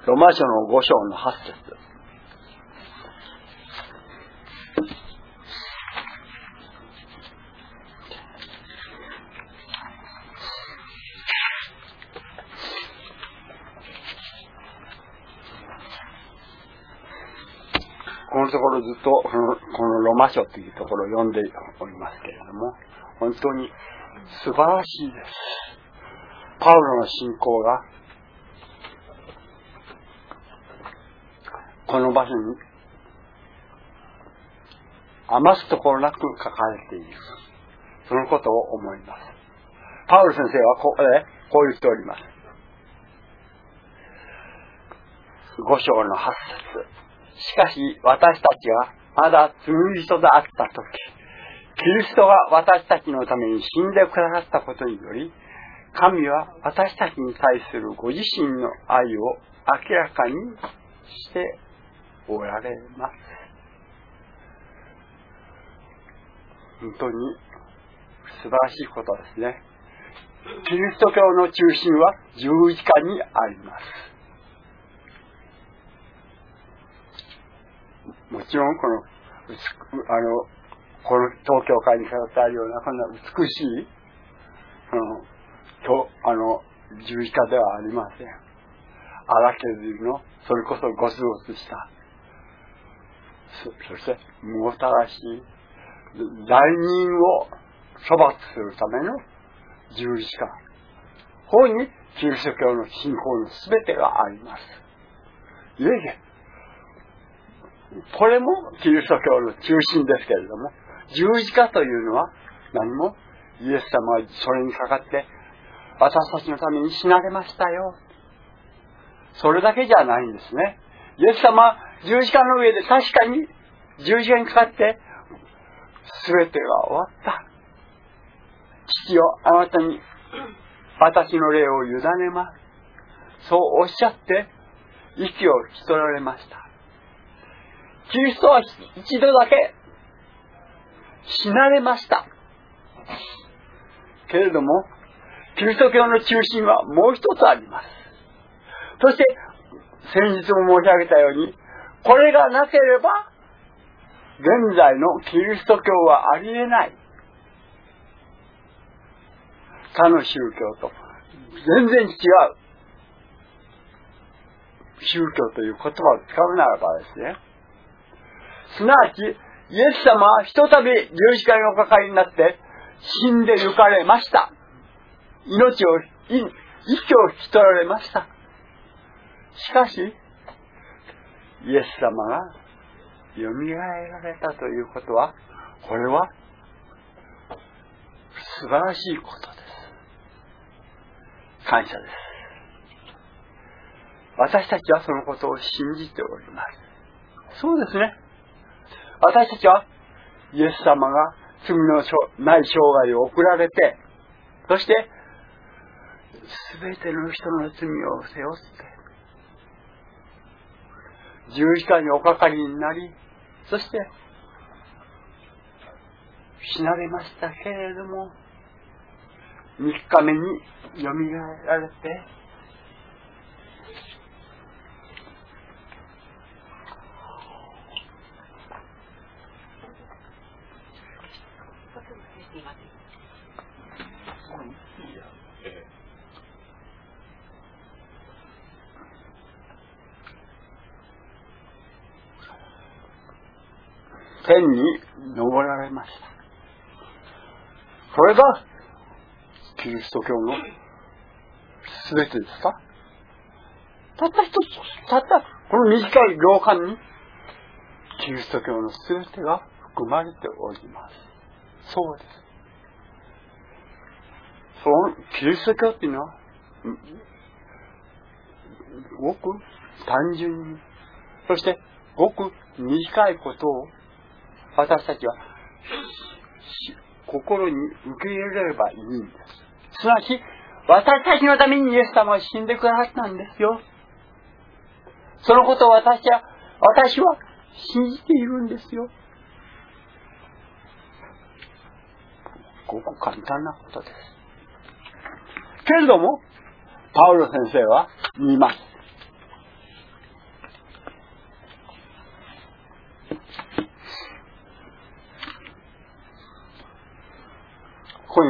ロマ書の5章の8節。このところずっとこのロマ書というところを読んでおりますけれども、本当に素晴らしいです。パウロの信仰がこの場所に余すところなく書かれている。そのことを思います。パウロ先生はこう言っております。5章の8節。しかし私たちがまだ罪人であったとき、キリストが私たちのために死んでくださったことにより、神は私たちに対するご自身の愛を明らかにしておられます。本当に素晴らしいことですね。キリスト教の中心は十字架にあります。もちろんこの東教会に飾ってあるようなこんな美しい十字架ではありません。荒削りのそれこそゴツゴツした、そしてむごたらしい罪人を処罰するための十字架。ここにキリスト教の信仰のすべてがあります。いえいえ、これもキリスト教の中心ですけれども、十字架というのは何もイエス様はそれにかかって私たちのために死なれましたよ。それだけじゃないんですね。イエス様は十字架の上で確かに十字架にかかって全てが終わった。父よ、あなたに私の霊を委ねます。そうおっしゃって息を引き取られました。キリストは一度だけ死なれました。けれども、キリスト教の中心はもう一つあります。そして、先日も申し上げたように、これがなければ、現在のキリスト教はありえない。他の宗教と全然違う宗教という言葉を使うならばですね、すなわち、イエス様はひとたび十字架におかかりになって死んで行かれました。息を引き取られました。しかし、イエス様がよみがえられたということは、これは素晴らしいことです。感謝です。私たちはそのことを信じております。そうですね。私たちはイエス様が罪のない生涯を送られて、そして全ての人の罪を背負って十字架におかかりになり、そして死なれましたけれども、3日目によみがえられて、天に昇られました。それがキリスト教の全てですか？たった一つ、たったこの短い行間にキリスト教の全てが含まれております。そうです。そのキリスト教っていうのはごく単純に、そしてごく短いことを私たちは心に受け入れればいいんです。すなわち私たちのためにイエス様は死んでくださったんですよ。そのことを私は信じているんですよ。ごく簡単なことです。けれどもパウロ先生は言います。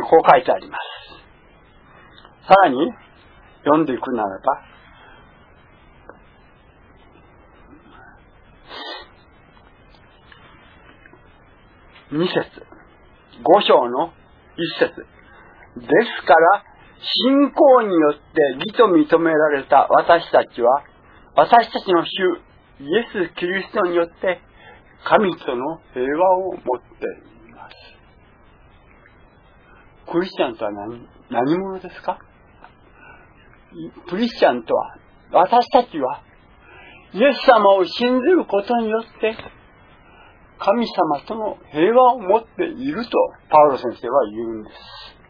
こう書いてあります。さらに読んでいくならば、2節、5章の1節。ですから、信仰によって義と認められた私たちは、私たちの主イエス・キリストによって神との平和を持っています。クリスチャンとは何者ですか？クリスチャンとは、私たちはイエス様を信じることによって神様との平和を持っているとパウロ先生は言うんです。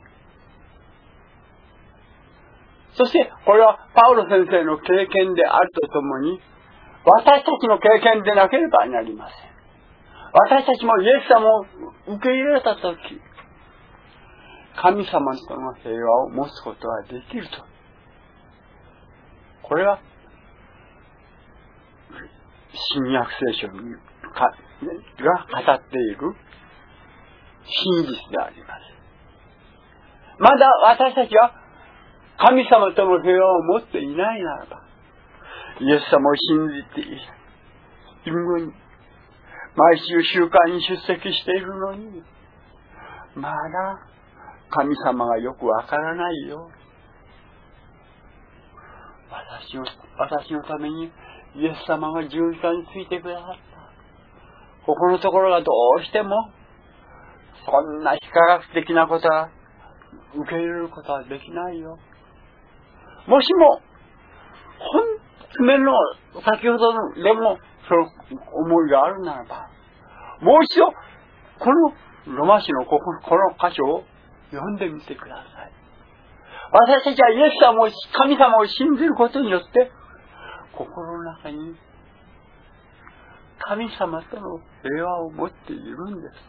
そしてこれはパウロ先生の経験であるとともに、私たちの経験でなければなりません。私たちもイエス様を受け入れたとき、神様との平和を持つことができると。これは新約聖書が語っている真実であります。まだ私たちは神様との平和を持っていないならば、イエス様を信じているのに、毎週集会に出席しているのに、まだ神様がよくわからないよ。私のためにイエス様が十字架についてくださった。ここのところがどうしても、そんな非科学的なことは受け入れることはできないよ。もしも、先ほどのでも、その思いがあるならば、もう一度、このロマ書のこの箇所を読んでみてください。私たちはイエス様を、神様を信じることによって、心の中に神様との平和を持っているんです。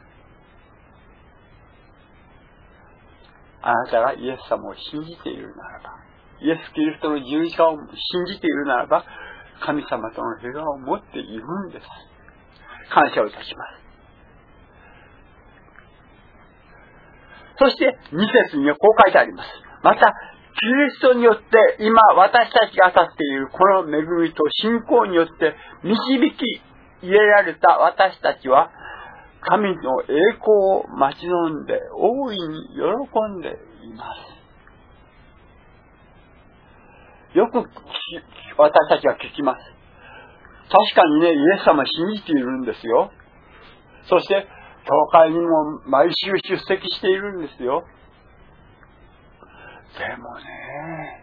あなたがイエス様を信じているならば、イエス・キリストの十字架を信じているならば、神様との平和を持っているんです。感謝をいたします。そして2節にはこう書いてあります。また、キリストによって今私たちが立っているこの恵みと信仰によって導き入れられた私たちは、神の栄光を待ち望んで大いに喜んでいます。よく私たちは聞きます。確かにね、イエス様信じているんですよ。そして教会にも毎週出席しているんですよ。でもね、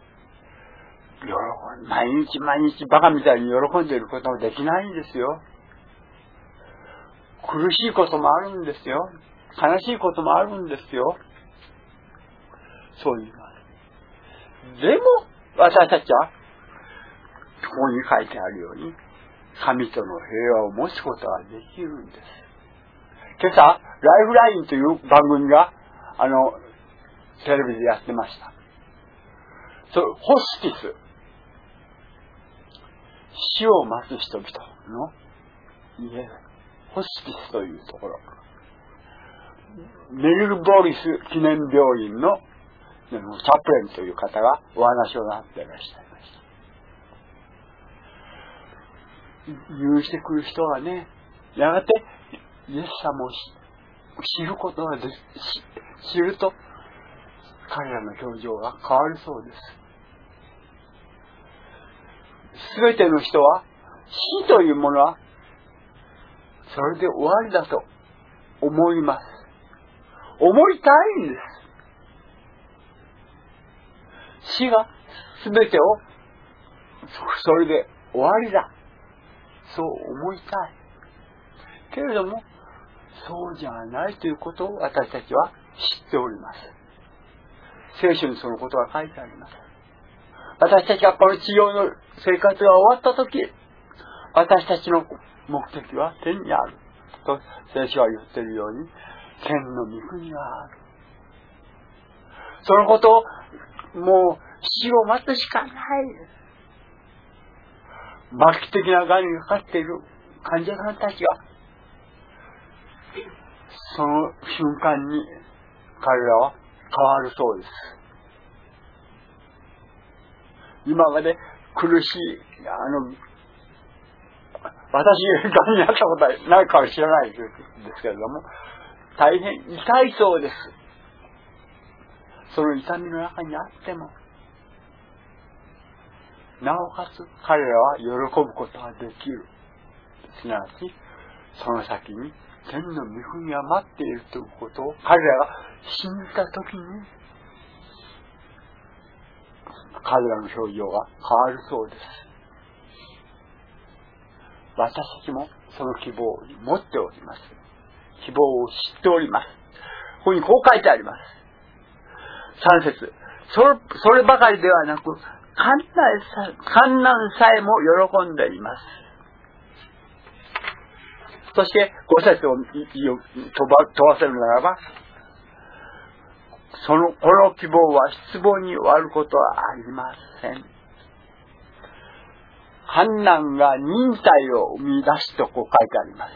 毎日バカみたいに喜んでいることもできないんですよ。苦しいこともあるんですよ。悲しいこともあるんですよ。そう言います。でも私たちはここに書いてあるように、神との平和を持つことができるんです。今朝、ライフラインという番組がテレビでやってました。ホスティス、死を待つ人々の家、ホスティスというところ、メリル・ボリス記念病院のチャプレンという方がお話をなっていらっしゃいました。入院してくる人がね、やがてイエス様を知ることが知ると、彼らの表情が変わるそうです。すべての人は、死というものは、それで終わりだと思います。思いたいんです。死がすべてを、それで終わりだ。そう思いたい。けれども、そうじゃないということを私たちは知っております。聖書にそのことが書いてあります。私たちがこの地上の生活が終わったとき、私たちの目的は天にあると聖書は言っているように、天の御国がある。そのことをもう死を待つしかないです。末期的な癌にかかっている患者さんたちがその瞬間に彼らは変わるそうです。今まで苦しい、私がになったことはないかは知らないですけれども、大変痛いそうです。その痛みの中にあっても、なおかつ彼らは喜ぶことができる。すなわち、その先に天の御国が待っているということを彼らが死んだ時に、彼らの表情が変わるそうです。私たちもその希望を持っております。希望を知っております。ここにこう書いてあります。3節。そればかりではなく、観難さえも喜んでいます。そして5節を飛ばせるならば、この希望は失望に終わることはありません。観難が忍耐を生み出すとこう書いてあります。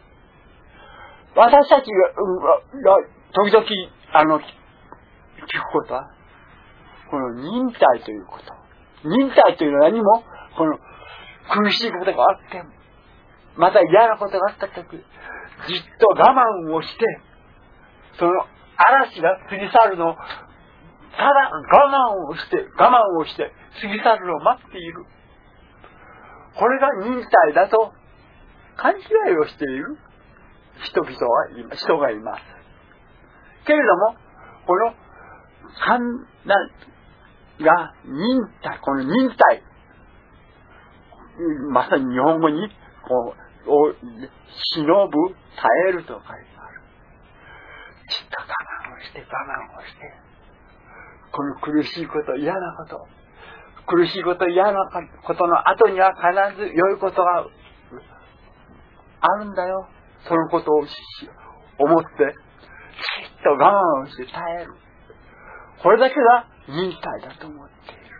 私たちが時々聞くことは、この忍耐ということ。忍耐というのは何も、この苦しいことがあって、また嫌なことがあったとき、じっと我慢をして、その嵐が過ぎ去るのを、ただ我慢をして過ぎ去るのを待っている。これが忍耐だと勘違いをしている人がいます。けれども、この観難がこの忍耐、まさに日本語に忍ぶ、耐えると書いてある。じっと我慢をして、この苦しいこと、嫌なこと、苦しいこと、嫌なことの後には必ず良いことがあるんだよ。そのことを思って、じっと我慢をして耐える。これだけが忍耐だと思っている。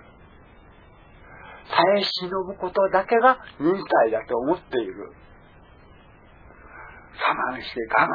耐え忍ぶことだけが忍耐だと思っている。我慢して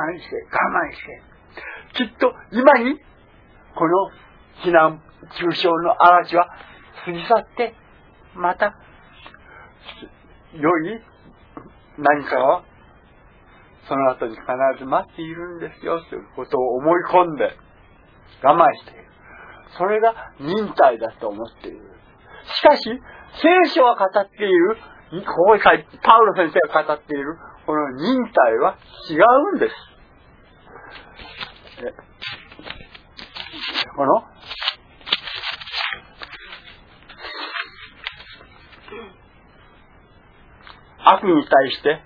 、きっと今にこの避難中傷の嵐は過ぎ去って、また良い何かはその後に必ず待っているんですよということを思い込んで我慢している。それが忍耐だと思っている。しかし聖書が語っている、ここに書いてパウロ先生が語っているこの忍耐は違うんです。この悪に対して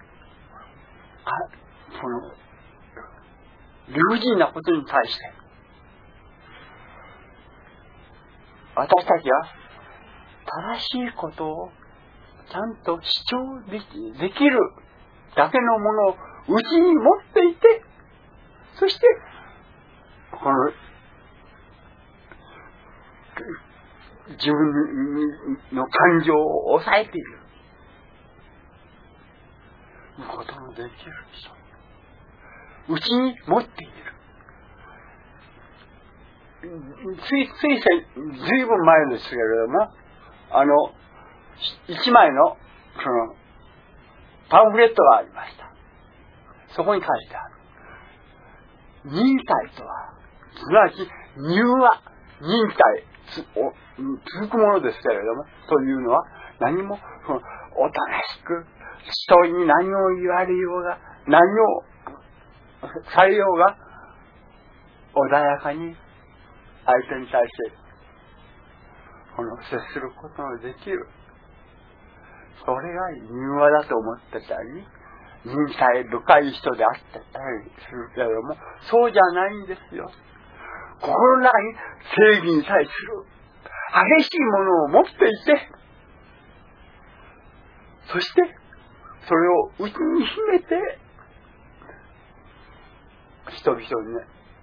この理不尽なことに対して私たちは正しいことをちゃんと主張できるだけのものをうちに持っていて、そしてこの自分の感情を抑えていることのできる人、うちに持っている。ずいぶん前ですけれども、一枚のそのパンフレットがありました。そこに書いてある。忍耐とは、すなわち忍耐続くものですけれども、というのは何もおとなしく人に何を言われようが何をされようが穏やかに相手に対して接することのできる。それが柔和だと思ってたり、忍耐深い人であってたりするけれども、そうじゃないんですよ。心の中に正義に対する激しいものを持っていて、そしてそれを内に秘めて人々にね、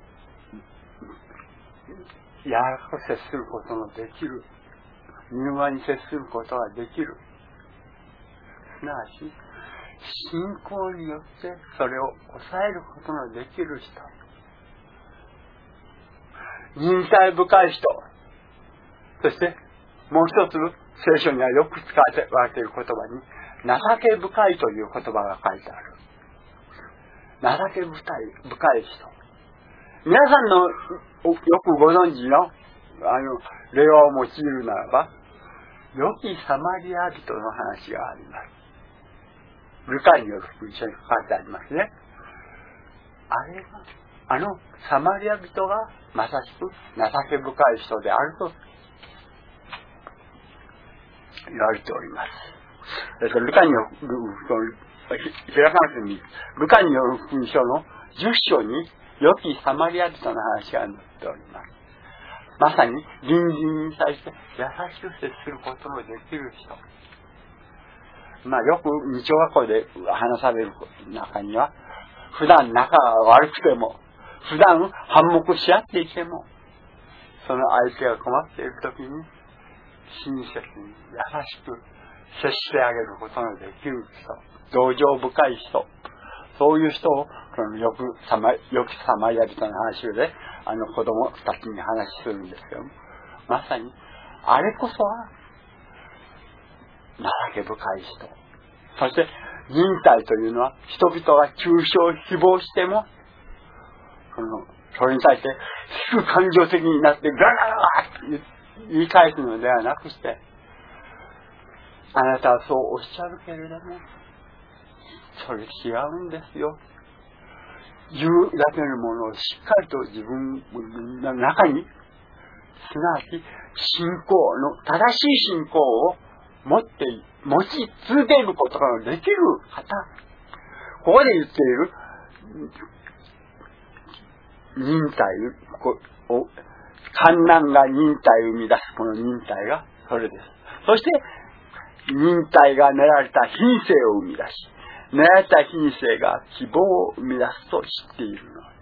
柔らかく接することのできる、柔和に接することができる。すなわち信仰によってそれを抑えることのできる人。 忍耐深い人、そしてもう一つ聖書にはよく使われている言葉に情け深いという言葉が書いてある。情け深い人、皆さんのよくご存知の例を用いるならば、良きサマリア人の話があります。ルカによる福音書に書かれてありますね。あのサマリア人がまさしく情け深い人であると言われております。ルカによる開かなくてもいい。ルカによる福音書の10章に良きサマリア人の話が載っております。まさに隣人に対して優しく接することのできる人。よく日曜学校で話される中には、普段仲が悪くても、普段反目し合っていても、その相手が困っているときに親切に優しく接してあげることのできる人、同情深い人、そういう人をよくサマリア人の話で子供たちに話するんですけども、まさにあれこそは情け深い人。そして忍耐というのは、人々が中傷誹謗してもそれに対してすぐ感情的になってガラガラって言い返すのではなくして、あなたはそうおっしゃるけれどもそれ違うんですよ、言うだけのものをしっかりと自分の中に、すなわち信仰の正しい信仰を持ち続けることができる方、ここで言っている忍耐を、困難が忍耐を生み出すこの忍耐がそれです。そして忍耐が練られた品性を生み出し、練られた品性が希望を生み出すと知っているのです。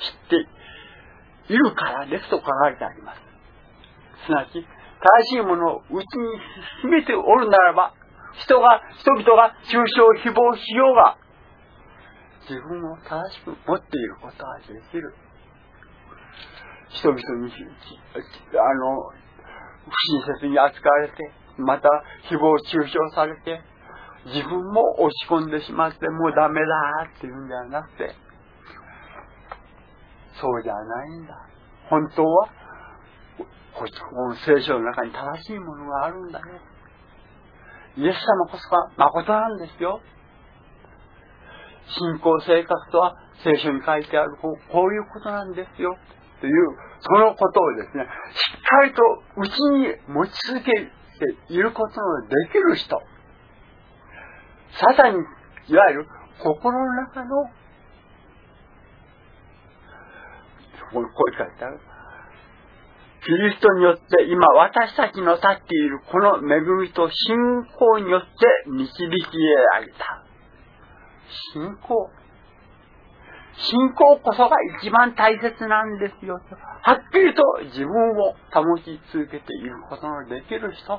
知っているからですと書かれてあります。すなわち正しいものをうちに進めておるならば、人々が中傷誹謗しようが、自分を正しく持っていることができる。人々に不親切に扱われて、また誹謗中傷されて、自分も落ち込んでしまってもうダメだっていうんではなくて、そうじゃないんだ。本当はこの聖書の中に正しいものがあるんだよ。イエス様こそが誠なんですよ。信仰生活とは聖書に書いてあるこういうことなんですよという、そのことをですね、しっかりとうちに持ち続けていることのできる人、サタンにいわゆる心の中のこう書いてある、キリストによって今私たちの立っているこの恵みと信仰によって導き得られた。信仰こそが一番大切なんですよ。はっきりと自分を保ち続けていることのできる人。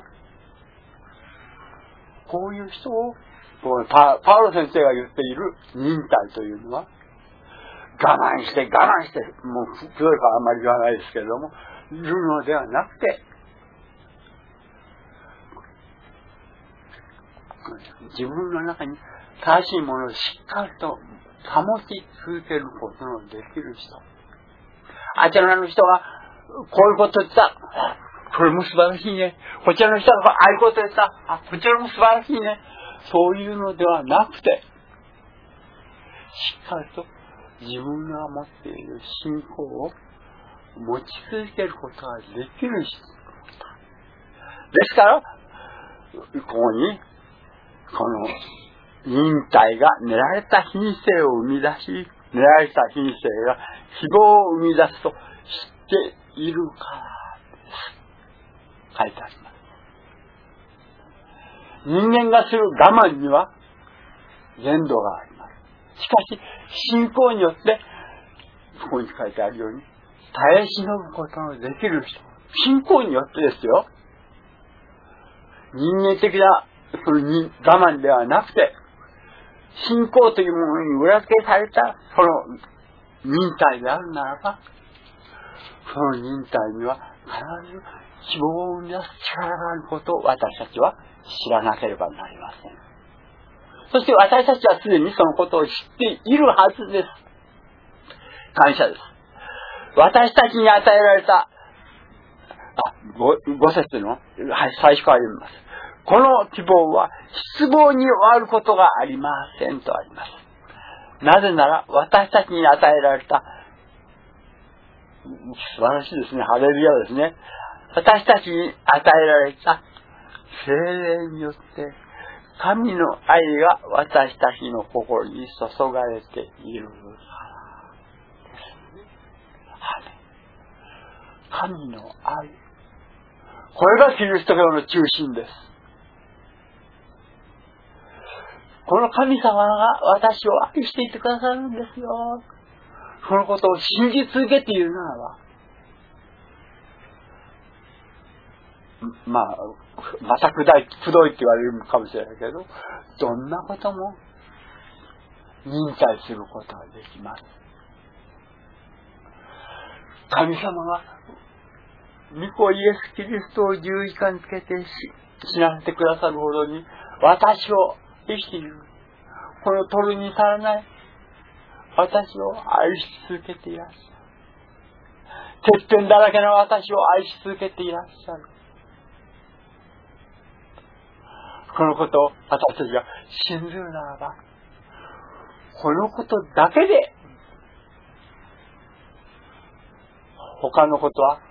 こういう人をパウロ先生が言っている忍耐というのは、我慢して、もう強いからあんまり言わないですけれども、いるのではなくて、自分の中に正しいものをしっかりと保ち続けることのできる人。あちらの人がこういうこと言った。これも素晴らしいね。こちらの人がああいうこと言った。こちらも素晴らしいね。そういうのではなくて、しっかりと自分が持っている信仰を持ち続けることができる人。ですから、ここに、この忍耐が練られた品性を生み出し、練られた品性が希望を生み出すと知っているからです。書いてあります。人間がする我慢には限度があります。しかし、信仰によって、ここに書いてあるように、耐え忍ぶことのできる人。信仰によってですよ。人間的なその我慢ではなくて、信仰というものに裏付けされたその忍耐であるならば、 その忍耐には必ず希望を生み出す力があることを私たちは知らなければなりません。そして私たちはすでにそのことを知っているはずです。感謝です。私たちに与えられた5節の、最初から読みます。この希望は失望に終わることがありませんとあります。なぜなら私たちに与えられた、素晴らしいですね。ハレルヤですね。私たちに与えられた聖霊によって神の愛が私たちの心に注がれているからです。神の愛。これがキリスト教の中心です。この神様が私を愛していてくださるんですよ。そのことを信じ続けているならば、またくどいって言われるかもしれないけど、どんなことも忍耐することができます。神様が御子イエス・キリストを十字架につけて死なせてくださるほどに私を生きている。この取るに足らない私を愛し続けていらっしゃる。欠点だらけの私を愛し続けていらっしゃる。このことを私たちが信ずるならば、このことだけで他のことは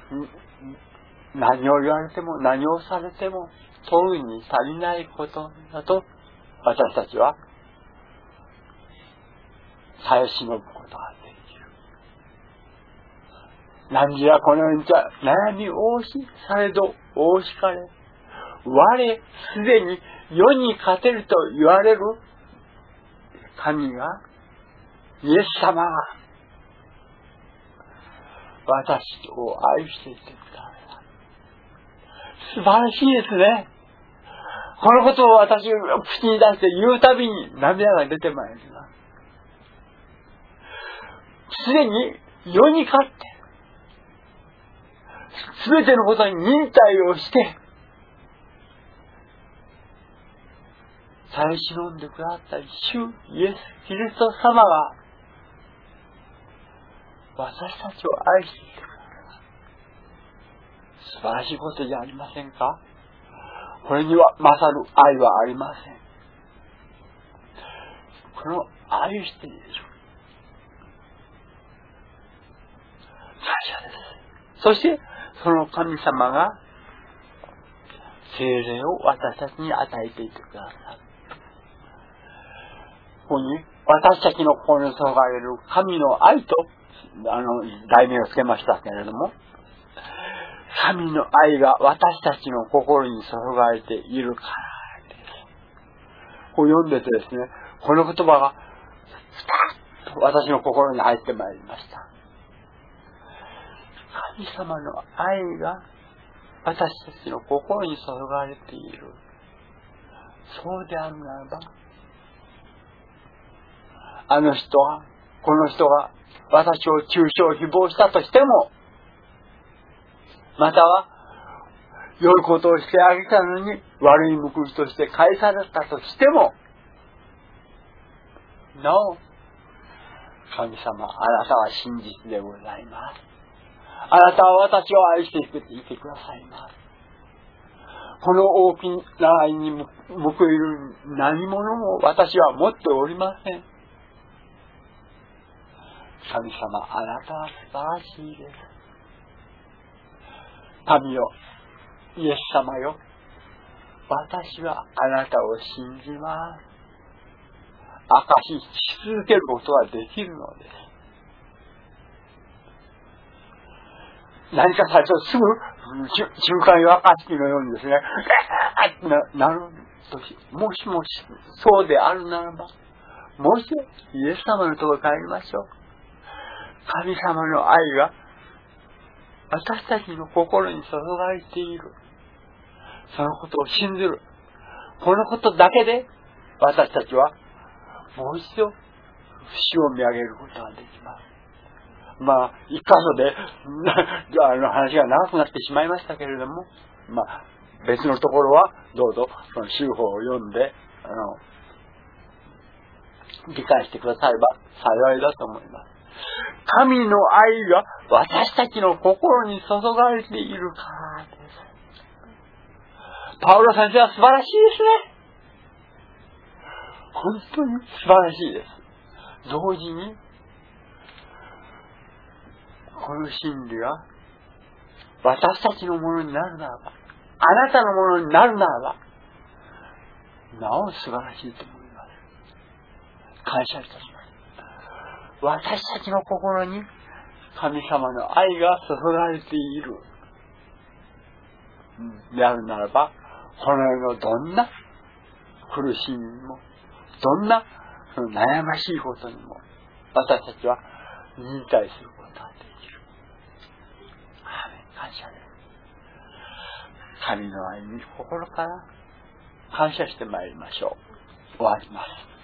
何を言われても何をされても取るに足りないことだと私たちは耐え忍ぶことができる。何時らこの世に悩み多しされど多しかれ、我すでに世に勝てると言われる神が、イエス様が私を愛していてください。素晴らしいですね。このことを私が口に出して言うたびに涙が出てまいります。すでに世に勝って、すべてのことに忍耐をして、耐え忍んでくださった主イエス・キリスト様が私たちを愛していてください。素晴らしいことじゃありませんか？これには勝る愛はありません。この愛している感謝です。そしてその神様が聖霊を私たちに与えていてくださる。ここに私たちの心に注がれる神の愛と題名をつけましたけれども、神の愛が私たちの心に注がれているからです。こう読んでてですね、この言葉がスパッと私の心に入ってまいりました。神様の愛が私たちの心に注がれている。そうであるならば、あの人は、この人が私を中傷誹謗したとしても、または良いことをしてあげたのに悪い報いとして返されたとしても、なお神様、あなたは真実でございます。あなたは私を愛していてくださいます。この大きな愛に報いる何者も私は持っておりません。神様、あなたは素晴らしいです。神よ、イエス様よ、私はあなたを信じます。証しし続けることはできるのです。何か最初すぐ中間夜明かしのようにですね、なるとき、もしもそうであるならば、もう一度イエス様のところに帰りましょう。神様の愛が私たちの心に注がれている。そのことを信ずる。このことだけで私たちはもう一度主を見上げることができます。 一箇所で話が長くなってしまいましたけれども、別のところはどうぞその修法を読んで理解してくだされば幸いだと思います。神の愛が私たちの心に注がれているからです。パウロ先生は素晴らしいですね。本当に素晴らしいです。同時にこの真理が私たちのものになるならば、あなたのものになるならば、なお素晴らしいと思います。感謝いたします。私たちの心に神様の愛が注がれているであるならば、この世のどんな苦しみも、どんな悩ましいことにも、私たちは忍耐することができる。感謝です。神の愛に心から感謝してまいりましょう。終わります。